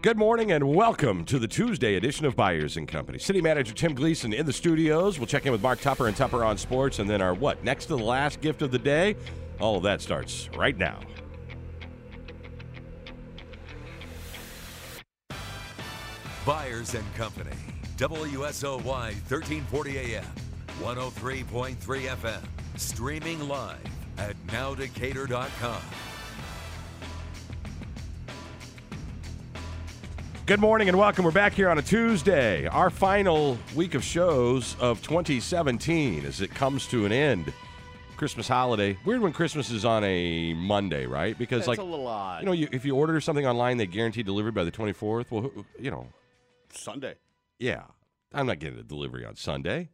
Good morning and welcome to the Tuesday edition of Byers & Company. City Manager Tim Gleason in the studios. We'll check in with Mark Tupper and Tupper on Sports, and then our next to the last gift of the day. All of that starts right now. Byers & Company, WSOY 1340 AM, 103.3 FM, streaming live at nowdecatur.com. Good morning and welcome. We're back here on a Tuesday, our final week of shows of 2017 as it comes to an end. Christmas holiday. Weird when Christmas is on a Monday, right? Because it's a little odd. You know, if you order something online, they guarantee delivery by the 24th. Well, you know. Sunday. Yeah. I'm not getting a delivery on Sunday.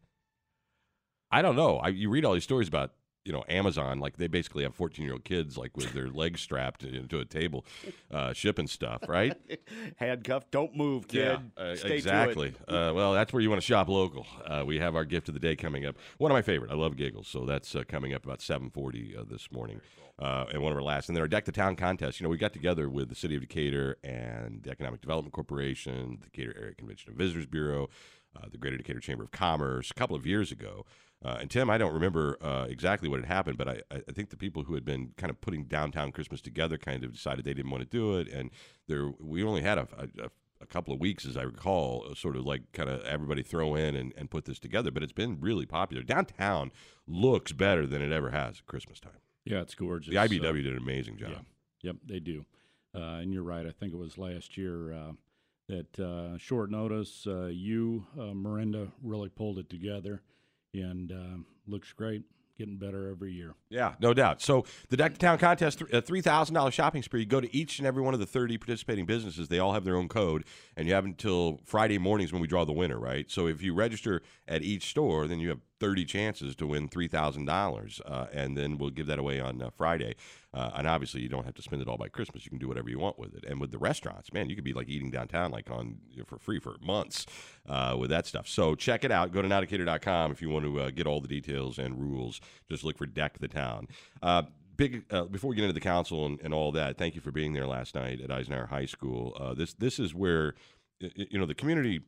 I don't know. You read all these stories about, you know, Amazon, like they basically have 14-year-old kids like with their legs strapped into a table shipping stuff, right? Handcuffed. Don't move, kid. Yeah, Stay exactly. To it. Well, that's where you want to shop local. We have our gift of the day coming up. One of my favorite. I love Giggles, so that's coming up about 7:40 this morning. And one of our last. And then our Deck the Town contest. You know, we got together with the City of Decatur and the Economic Development Corporation, the Decatur Area Convention and Visitors Bureau, the Greater Decatur Chamber of Commerce a couple of years ago. And Tim, I don't remember exactly what had happened, but I think the people who had been kind of putting downtown Christmas together kind of decided they didn't want to do it. And we only had a couple of weeks, as I recall, sort of like kind of everybody throw in and put this together. But it's been really popular. Downtown looks better than it ever has at Christmas time. Yeah, it's gorgeous. The IBW did an amazing job. Yeah. Yep, they do. And you're right. I think it was last year that short notice, Miranda really pulled it together. And looks great, getting better every year. Yeah, no doubt. So the Deck the Town contest, a $3,000 shopping spree. Go to each and every one of the 30 participating businesses. They all have their own code, and you have until Friday mornings when we draw the winner, right? So if you register at each store, then you have 30 chances to win $3,000, and then we'll give that away on Friday. And obviously, you don't have to spend it all by Christmas. You can do whatever you want with it. And with the restaurants, man, you could be like eating downtown like for free for months with that stuff. So check it out. Go to nowdecatur.com if you want to get all the details and rules. Just look for Deck the Town. Before we get into the council and all that, thank you for being there last night at Eisenhower High School. This is where, you know, the community.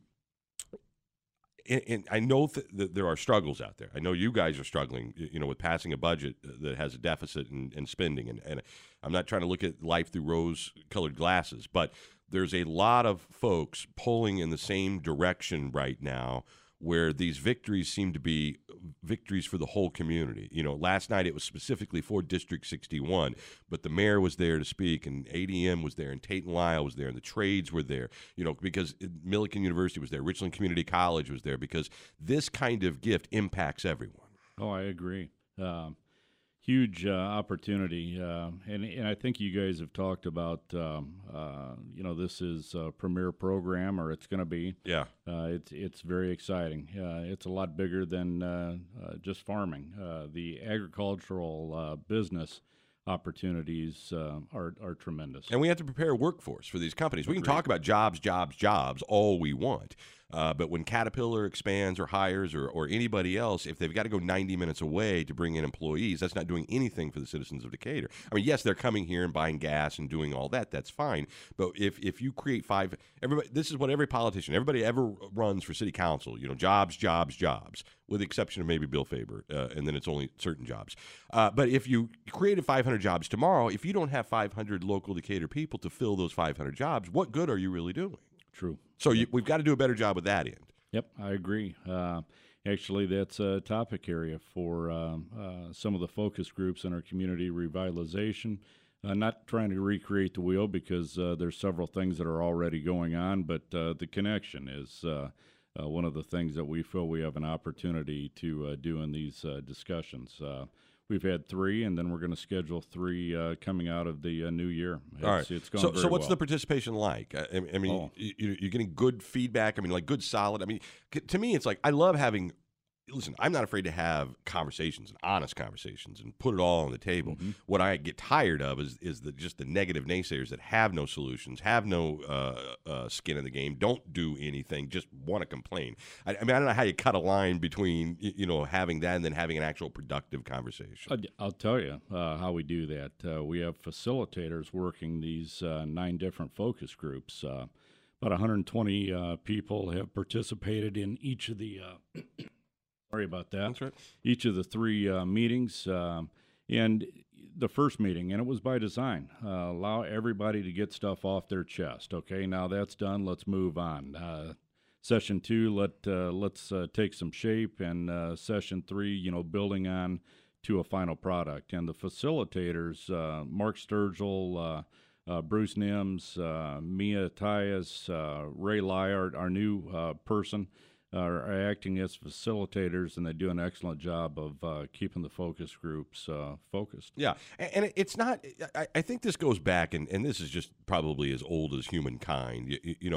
And I know that there are struggles out there. I know you guys are struggling, you know, with passing a budget that has a deficit and spending. And I'm not trying to look at life through rose-colored glasses, but there's a lot of folks pulling in the same direction right now where these victories seem to be victories for the whole community. You know, last night it was specifically for District 61, but the mayor was there to speak, and ADM was there, and Tate and Lyle was there, and the trades were there, you know, because Millikan University was there, Richland Community College was there, because this kind of gift impacts everyone. Oh, I agree. Huge opportunity, and I think you guys have talked about, you know, this is a premier program, or it's going to be. Yeah. It's very exciting. It's a lot bigger than just farming. The agricultural business opportunities are tremendous. And we have to prepare a workforce for these companies. We can talk about jobs all we want. But when Caterpillar expands or hires or anybody else, if they've got to go 90 minutes away to bring in employees, that's not doing anything for the citizens of Decatur. I mean, yes, they're coming here and buying gas and doing all that. That's fine. But if you create this is what every politician, everybody ever runs for city council, you know, jobs, with the exception of maybe Bill Faber, and then it's only certain jobs. But if you created 500 jobs tomorrow, if you don't have 500 local Decatur people to fill those 500 jobs, what good are you really doing? True. So we've got to do a better job with that end. Yep, I agree. Actually, that's a topic area for some of the focus groups in our community revitalization. Not trying to recreate the wheel because there's several things that are already going on, but the connection is one of the things that we feel we have an opportunity to do in these discussions. We've had 3, and then we're going to schedule 3 coming out of the new year. All right. It's going so very what's well. the participation like? I mean, you're getting good feedback. I mean, like good, solid. I mean, to me, it's like I love having listen, I'm not afraid to have conversations and honest conversations and put it all on the table. Mm-hmm. What I get tired of is just the negative naysayers that have no solutions, have no skin in the game, don't do anything, just want to complain. I mean, I don't know how you cut a line between having that and then having an actual productive conversation. I'll tell you how we do that. We have facilitators working these 9 different focus groups. About 120 people have participated in each of the sorry about that. That's right. Each of the 3 meetings. And the first meeting, and it was by design, allow everybody to get stuff off their chest. Okay, now that's done. Let's move on. Session 2, let's take some shape, and session 3, building on to a final product. And the facilitators, Mark Sturgill, Bruce Nims, Mia Tyas, Ray Lyart, our new person, are acting as facilitators, and they do an excellent job of keeping the focus groups focused. Yeah, and it's not. I think this goes back, and this is just probably as old as humankind.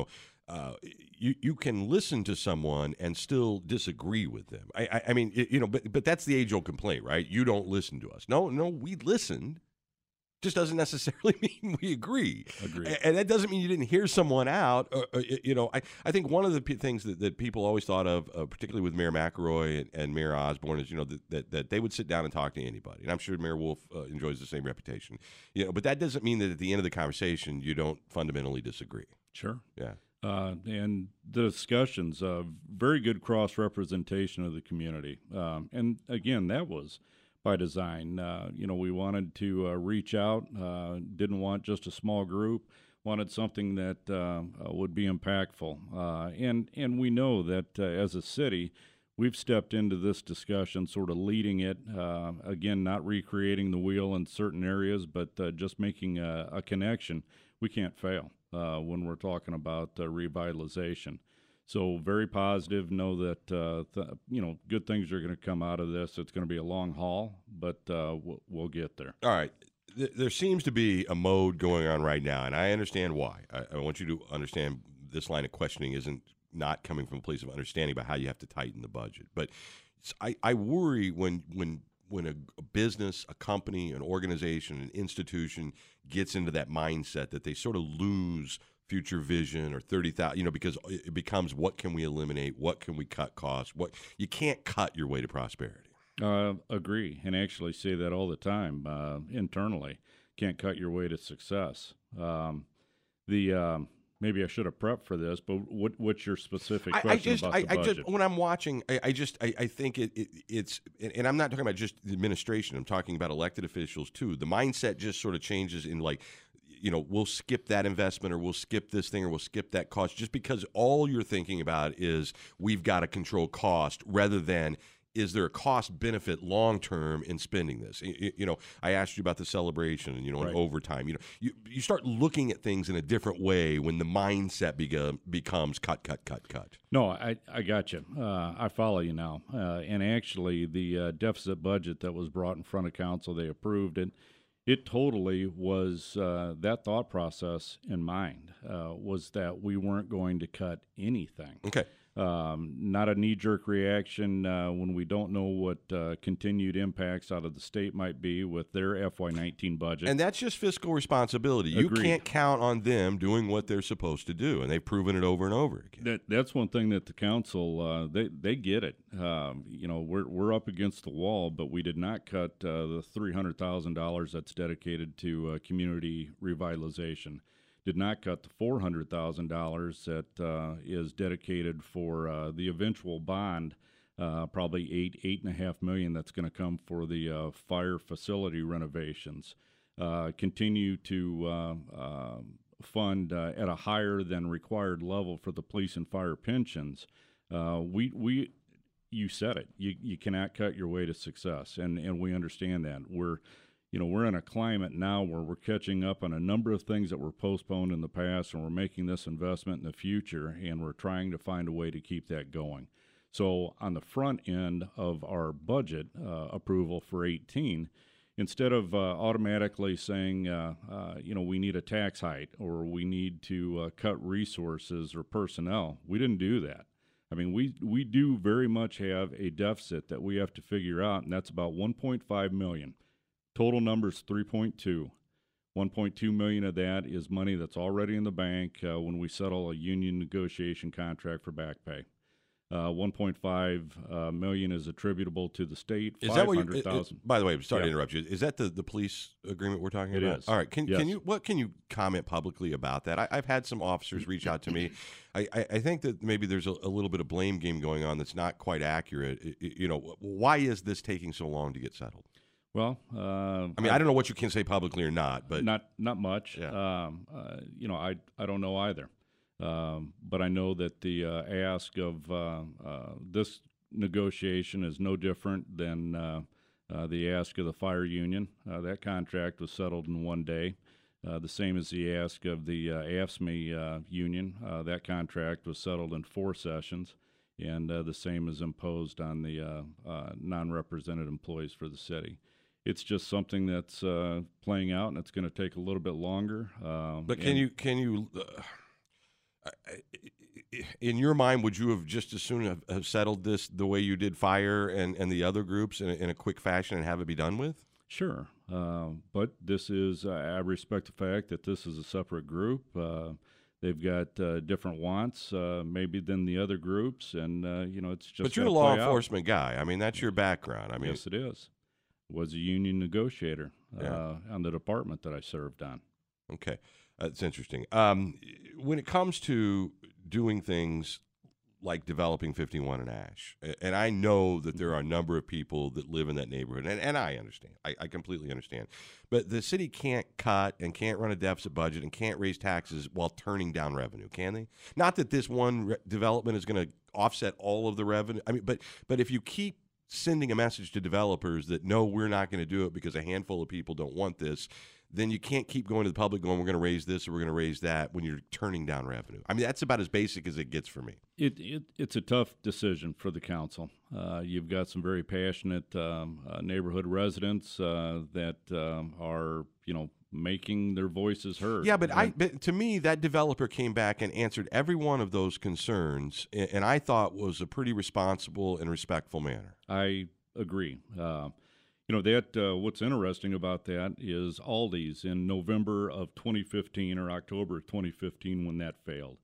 You can listen to someone and still disagree with them. I mean, but that's the age-old complaint, right? You don't listen to us. No, we listened. Just doesn't necessarily mean we agree. And that doesn't mean you didn't hear someone out. I think one of the things that people always thought of, particularly with Mayor McElroy and Mayor Osborne, is that they would sit down and talk to anybody. And I'm sure Mayor Wolf enjoys the same reputation. But that doesn't mean that at the end of the conversation you don't fundamentally disagree. Sure. Yeah. And the discussions, very good cross-representation of the community. And again, that was by design. We wanted to reach out, didn't want just a small group, wanted something that would be impactful. And we know that as a city, we've stepped into this discussion sort of leading it, again, not recreating the wheel in certain areas, but just making a connection. We can't fail when we're talking about revitalization. So very positive. Know that good things are going to come out of this. It's going to be a long haul, but we'll get there. All right. There seems to be a mode going on right now, and I understand why. I want you to understand this line of questioning isn't not coming from a place of understanding about how you have to tighten the budget. But I worry when a business, a company, an organization, an institution gets into that mindset that they sort of lose future vision or 30,000, because it becomes what can we eliminate, what can we cut costs, what you can't cut your way to prosperity. Agree, and actually say that all the time internally. Can't cut your way to success. Maybe I should have prepped for this, but what's your specific question about the budget? When I'm watching, I think it's, and I'm not talking about just the administration. I'm talking about elected officials too. The mindset just sort of changes in we'll skip that investment, or we'll skip this thing, or we'll skip that cost, just because all you're thinking about is we've got to control cost rather than is there a cost benefit long term in spending this? I asked you about the celebration and right. and overtime. You start looking at things in a different way when the mindset becomes cut. No, I got you. I follow you now. And actually, the deficit budget that was brought in front of council, they approved it. It totally was that thought process in mind, was that we weren't going to cut anything. Okay. Not a knee-jerk reaction when we don't know what continued impacts out of the state might be with their FY19 budget. And that's just fiscal responsibility. Agreed. You can't count on them doing what they're supposed to do, and they've proven it over and over again. That's one thing that the council, they get it. We're up against the wall, but we did not cut the $300,000 that's dedicated to community revitalization. Did not cut the $400,000 that is dedicated for the eventual bond, probably $8.5 million that's going to come for the fire facility renovations. Continue to fund at a higher than required level for the police and fire pensions. You said it. You cannot cut your way to success, and we understand that. We're in a climate now where we're catching up on a number of things that were postponed in the past, and we're making this investment in the future, and we're trying to find a way to keep that going. So on the front end of our budget approval for 18, instead of automatically saying, we need a tax hike or we need to cut resources or personnel, we didn't do that. I mean, we do very much have a deficit that we have to figure out, and that's about $1.5 million. Total number's 3.2. 1.2 million of that is money that's already in the bank when we settle a union negotiation contract for back pay. 1.5 million is attributable to the state. Is that what you're, 500,000. by the way, sorry to interrupt you. Is that the police agreement we're talking about? It is. All right. Can Yes. can you comment publicly about that? I've had some officers reach out to me. I think that maybe there's a little bit of blame game going on that's not quite accurate. Why is this taking so long to get settled? Well, I mean, I don't know what you can say publicly or not, but not much. Yeah. I don't know either. But I know that the ask of this negotiation is no different than the ask of the fire union. That contract was settled in one day. The same as the ask of the AFSCME union. That contract was settled in 4 sessions, and the same is imposed on the non-represented employees for the city. It's just something that's playing out, and it's going to take a little bit longer. But can you in your mind, would you have just as soon have settled this the way you did fire and the other groups in a quick fashion and have it be done with? Sure. But this is, I respect the fact that this is a separate group. They've got different wants, maybe than the other groups, and it's just. But you're a law enforcement guy. I mean, that's your background. I mean, yes, it is. Was a union negotiator on the department that I served on. Okay, that's interesting. When it comes to doing things like developing 51 and Ash, and I know that there are a number of people that live in that neighborhood, and I understand. I completely understand. But the city can't cut and can't run a deficit budget and can't raise taxes while turning down revenue, can they? Not that this one development is going to offset all of the revenue. I mean, but if you keep sending a message to developers that, no, we're not going to do it because a handful of people don't want this, then you can't keep going to the public going, we're going to raise this or we're going to raise that when you're turning down revenue. I mean, that's about as basic as it gets for me. It's a tough decision for the council. You've got some very passionate neighborhood residents that are, making their voices heard. Yeah, but to me, that developer came back and answered every one of those concerns, and I thought was a pretty responsible and respectful manner. I agree. What's interesting about that is Aldi's in November of 2015 or October of 2015 when that failed.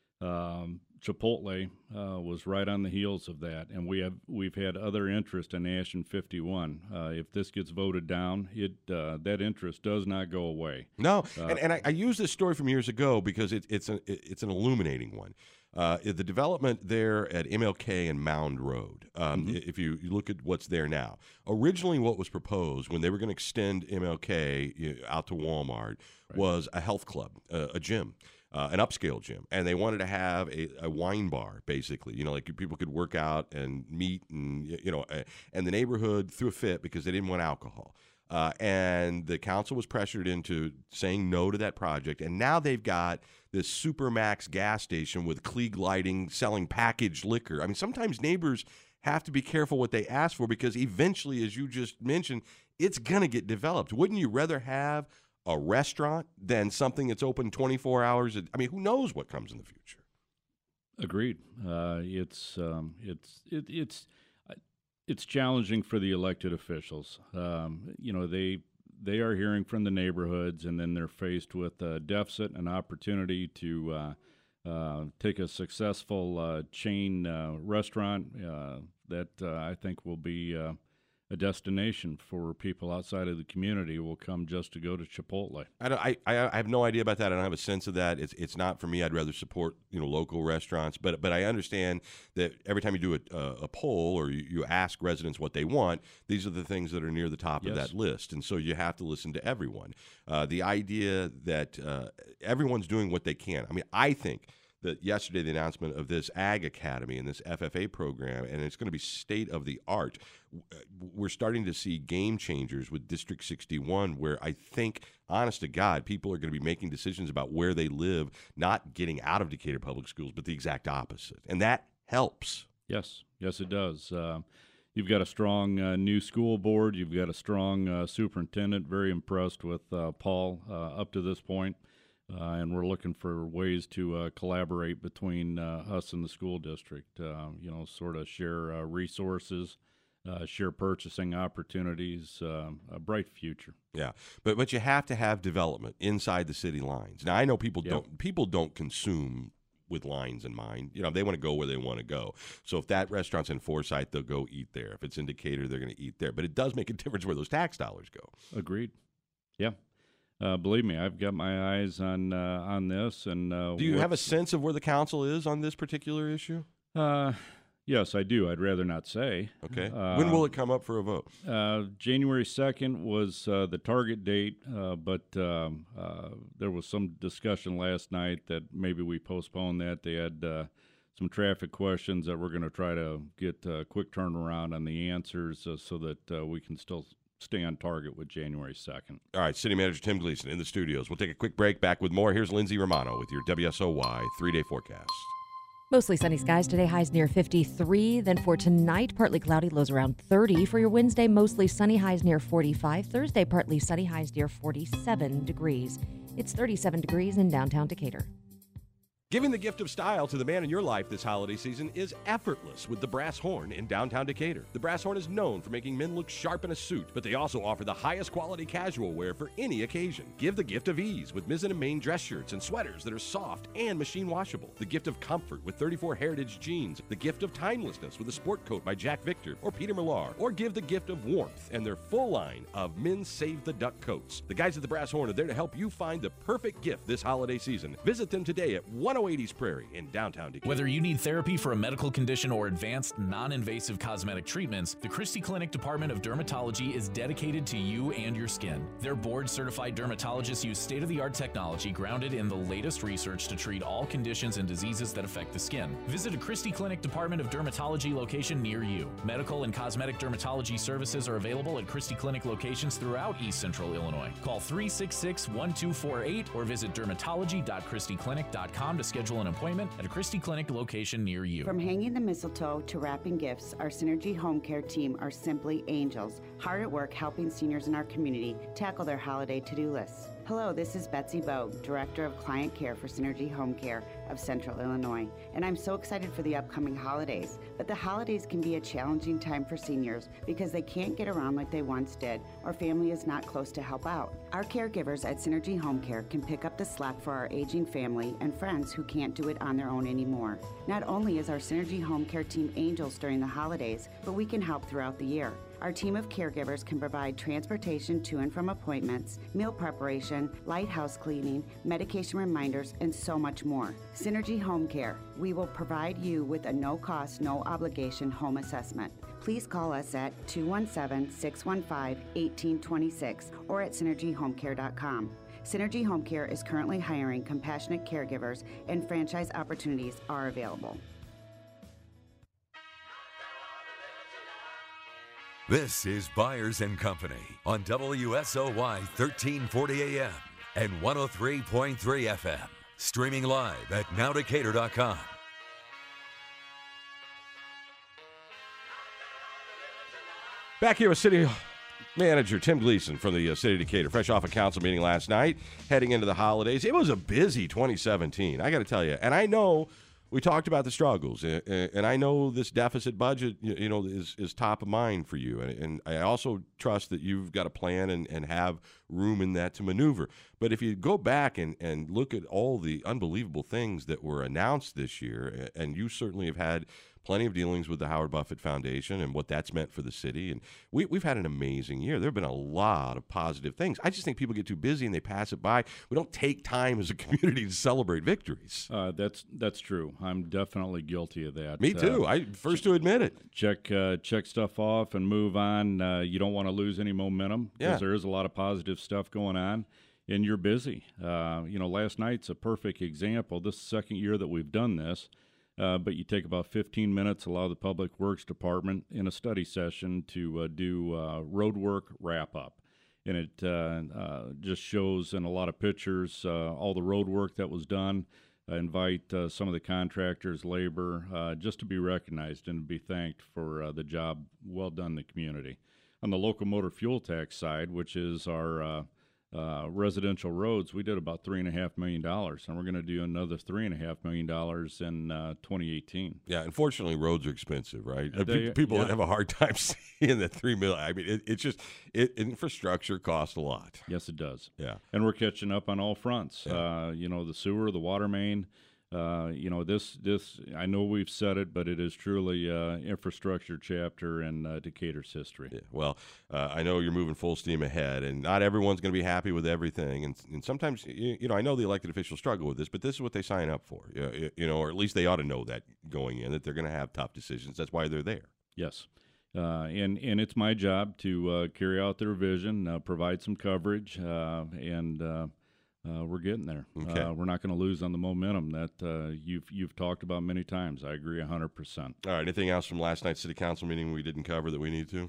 Chipotle was right on the heels of that, and we've had other interest in Ash and 51. If this gets voted down, that interest does not go away. No, and I use this story from years ago because it's an illuminating one. The development there at MLK and Mound Road, if you look at what's there now, originally what was proposed when they were going to extend MLK out to Walmart was a health club, a gym. An upscale gym, and they wanted to have a wine bar, basically. Like people could work out and meet, and and the neighborhood threw a fit because they didn't want alcohol. And the council was pressured into saying no to that project, and now they've got this Supermax gas station with Klieg lighting selling packaged liquor. I mean, sometimes neighbors have to be careful what they ask for because eventually, as you just mentioned, it's going to get developed. Wouldn't you rather have a restaurant than something that's open 24 hours? I mean, who knows what comes in the future? Agreed. It's challenging for the elected officials. They are hearing from the neighborhoods, and then they're faced with a deficit, an opportunity to take a successful chain restaurant that I think will be a destination for people outside of the community will come just to go to Chipotle. I have no idea about that. I don't have a sense of that. It's not for me. I'd rather support local restaurants. But I understand that every time you do a poll or you ask residents what they want, these are the things that are near the top of that list. And so you have to listen to everyone. The idea that everyone's doing what they can. I mean, I think that yesterday the announcement of this Ag Academy and this FFA program, and it's going to be state of the art. We're starting to see game changers with District 61, where I think, honest to God, people are going to be making decisions about where they live, not getting out of Decatur Public Schools, but the exact opposite. And that helps. Yes, it does. You've got a strong new school board. You've got a strong superintendent. Very impressed with Paul up to this point. and we're looking for ways to collaborate between us and the school district. Sort of share resources, share purchasing opportunities, a bright future. Yeah, but you have to have development inside the city lines. Now I know people Yep. don't consume with lines in mind. They want to go where they want to go. So if that restaurant's in Forsyth, they'll go eat there. If it's in Decatur, they're going to eat there. But it does make a difference where those tax dollars go. Agreed. Yeah. Believe me, I've got my eyes on this. And Do you have a sense of where the council is on this particular issue? Yes, I do. I'd rather not say. Okay. When will it come up for a vote? January 2nd was the target date, but there was some discussion last night that maybe we postpone that. They had some traffic questions that we're going to try to get a quick turnaround on the answers so that we can still stay on target with January 2nd. All right, City Manager Tim Gleason in the studios. We'll take a quick break. Back with more. Here's Lindsay Romano with your WSOY 3-day forecast. Mostly sunny skies today, highs near 53. Then for tonight, partly cloudy, lows around 30. For your Wednesday, mostly sunny, highs near 45. Thursday, partly sunny, highs near 47 degrees. It's 37 degrees in downtown Decatur. Giving the gift of style to the man in your life this holiday season is effortless with the Brass Horn in downtown Decatur. The Brass Horn is known for making men look sharp in a suit, but they also offer the highest quality casual wear for any occasion. Give the gift of ease with Mizzen and Main dress shirts and sweaters that are soft and machine washable. The gift of comfort with 34 Heritage jeans. The gift of timelessness with a sport coat by Jack Victor or Peter Millar. Or give the gift of warmth and their full line of men's Save the Duck coats. The guys at the Brass Horn are there to help you find the perfect gift this holiday season. Visit them today at 108 East Prairie in downtown Decatur. Whether you need therapy for a medical condition or advanced, non-invasive cosmetic treatments, the Christie Clinic Department of Dermatology is dedicated to you and your skin. Their board-certified dermatologists use state-of-the-art technology grounded in the latest research to treat all conditions and diseases that affect the skin. Visit a Christie Clinic Department of Dermatology location near you. Medical and cosmetic dermatology services are available at Christie Clinic locations throughout East Central Illinois. Call 366-1248 or visit dermatology.christieclinic.com to schedule an appointment at a Christie Clinic location near you. From hanging the mistletoe to wrapping gifts, our Synergy Home Care team are simply angels, hard at work helping seniors in our community tackle their holiday to-do lists. Hello, this is Betsy Bogue, Director of Client Care for Synergy Home Care of Central Illinois, and I'm so excited for the upcoming holidays. But the holidays can be a challenging time for seniors because they can't get around like they once did, or family is not close to help out. Our caregivers at Synergy Home Care can pick up the slack for our aging family and friends who can't do it on their own anymore. Not only is our Synergy Home Care team angels during the holidays, but we can help throughout the year. Our team of caregivers can provide transportation to and from appointments, meal preparation, light house cleaning, medication reminders, and so much more. Synergy Home Care. We will provide you with a no-cost, no-obligation home assessment. Please call us at 217-615-1826 or at synergyhomecare.com. Synergy Home Care is currently hiring compassionate caregivers, and franchise opportunities are available. This is Byers and Company on WSOY 1340 AM and 103.3 FM. Streaming live at nowdecatur.com. Back here with City Manager Tim Gleason from the City of Decatur, fresh off a council meeting last night, heading into the holidays. It was a busy 2017, I got to tell you. And I know we talked about the struggles, and I know this deficit budget, is top of mind for you. And I also trust that you've got a plan and have room in that to maneuver. But if you go back and look at all the unbelievable things that were announced this year, and you certainly have had plenty of dealings with the Howard Buffett Foundation and what that's meant for the city. And we've had an amazing year. There have been a lot of positive things. I just think people get too busy and they pass it by. We don't take time as a community to celebrate victories. That's true. I'm definitely guilty of that. Me too. I first to admit it. Check stuff off and move on. You don't want to lose any momentum because Yeah. there is a lot of positive stuff going on, and you're busy. Last night's a perfect example. This is the second year that we've done this. But you take about 15 minutes, allow the Public Works Department in a study session to do road work wrap-up. And it just shows in a lot of pictures all the road work that was done. Invite some of the contractors, labor, just to be recognized and be thanked for the job well done in the community. On the local motor fuel tax side, which is our Residential roads, we did about $3.5 million, and we're going to do another $3.5 million in 2018. Yeah, unfortunately, roads are expensive, right? They- People yeah. have a hard time seeing the $3 million. I mean, it's just infrastructure costs a lot. Yes, it does. Yeah. And we're catching up on all fronts. Yeah. The sewer, the water main. This. I know we've said it, but it is truly infrastructure chapter in Decatur's history. Yeah. Well, I know you're moving full steam ahead, and not everyone's going to be happy with everything. And sometimes, I know the elected officials struggle with this, but this is what they sign up for. Or at least they ought to know that going in, that they're going to have tough decisions. That's why they're there. Yes. And it's my job to carry out their vision, provide some coverage, and we're getting there. Okay. We're not going to lose on the momentum that you've talked about many times. I agree 100%. All right. Anything else from last night's city council meeting we didn't cover that we need to?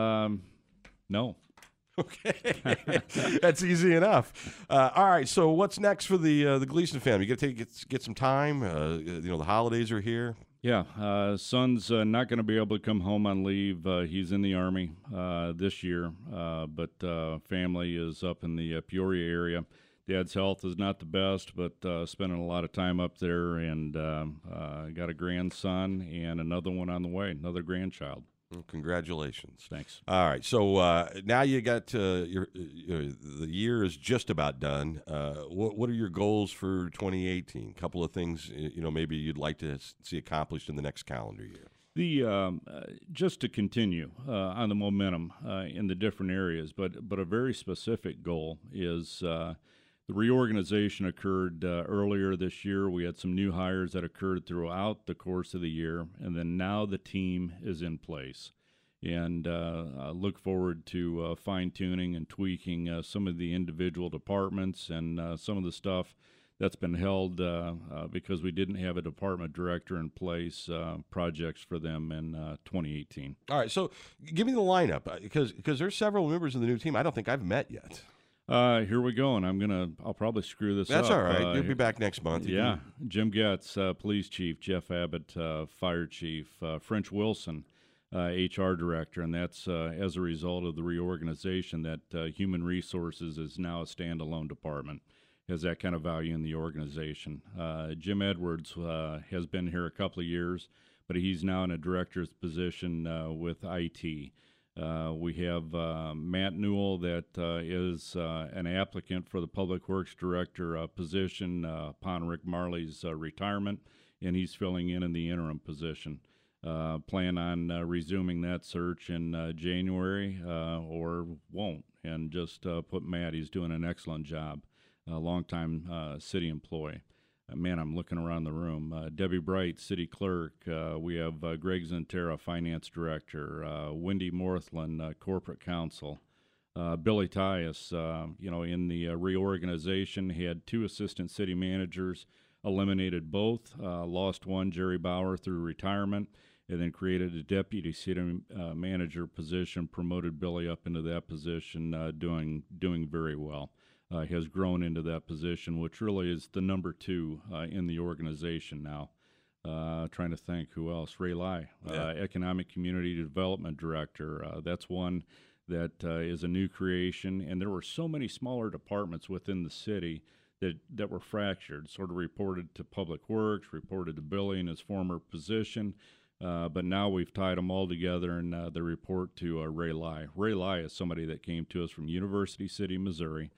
No. Okay, that's easy enough. All right, so what's next for the Gleason family? You got to get some time. The holidays are here. Yeah, son's not going to be able to come home on leave. He's in the Army this year, but family is up in the Peoria area. Dad's health is not the best, but spending a lot of time up there, and got a grandson and another one on the way, another grandchild. Well, congratulations. Thanks. All right, so now you got the year is just about done. What are your goals for 2018? A couple of things, maybe you'd like to see accomplished in the next calendar year. Just to continue on the momentum in the different areas, but a very specific goal is the reorganization occurred earlier this year. We had some new hires that occurred throughout the course of the year, and then now the team is in place. And I look forward to fine-tuning and tweaking some of the individual departments and some of the stuff that's been held because we didn't have a department director in place, projects for them in 2018. All right, so give me the lineup because there's several members of the new team I don't think I've met yet. Here we go, and I'll probably screw this up. That's all right. You'll be back next month. Yeah. Jim Getz, Police Chief, Jeff Abbott, Fire Chief, French Wilson, HR Director, and that's as a result of the reorganization that Human Resources is now a standalone department, has that kind of value in the organization. Jim Edwards has been here a couple of years, but he's now in a director's position with IT. We have Matt Newell that is an applicant for the Public Works Director position upon Rick Marley's retirement, and he's filling in the interim position. Plan on resuming that search in January or won't, and just put Matt. He's doing an excellent job, a longtime city employee. Man, I'm looking around the room. Debbie Bright, City Clerk. We have Greg Zentera, Finance Director. Wendy Morthland, Corporate Counsel. Billy Tyus, in the reorganization, had 2 assistant city managers, eliminated both, lost one, Jerry Bauer, through retirement, and then created a deputy city manager position, promoted Billy up into that position, doing very well. Has grown into that position, which really is the number 2 in the organization now. Trying to think who else. Ray Lai, Economic Community Development Director. That's one that is a new creation. And there were so many smaller departments within the city that were fractured, sort of reported to Public Works, reported to Billy in his former position. But now we've tied them all together, and they report to Ray Lai. Ray Lai is somebody that came to us from University City, Missouri.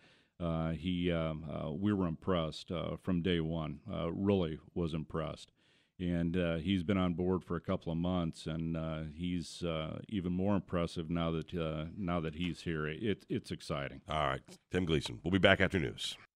We were impressed from day one. Really was impressed, and he's been on board for a couple of months, and he's even more impressive now that he's here. It's exciting. All right, Tim Gleason. We'll be back after news.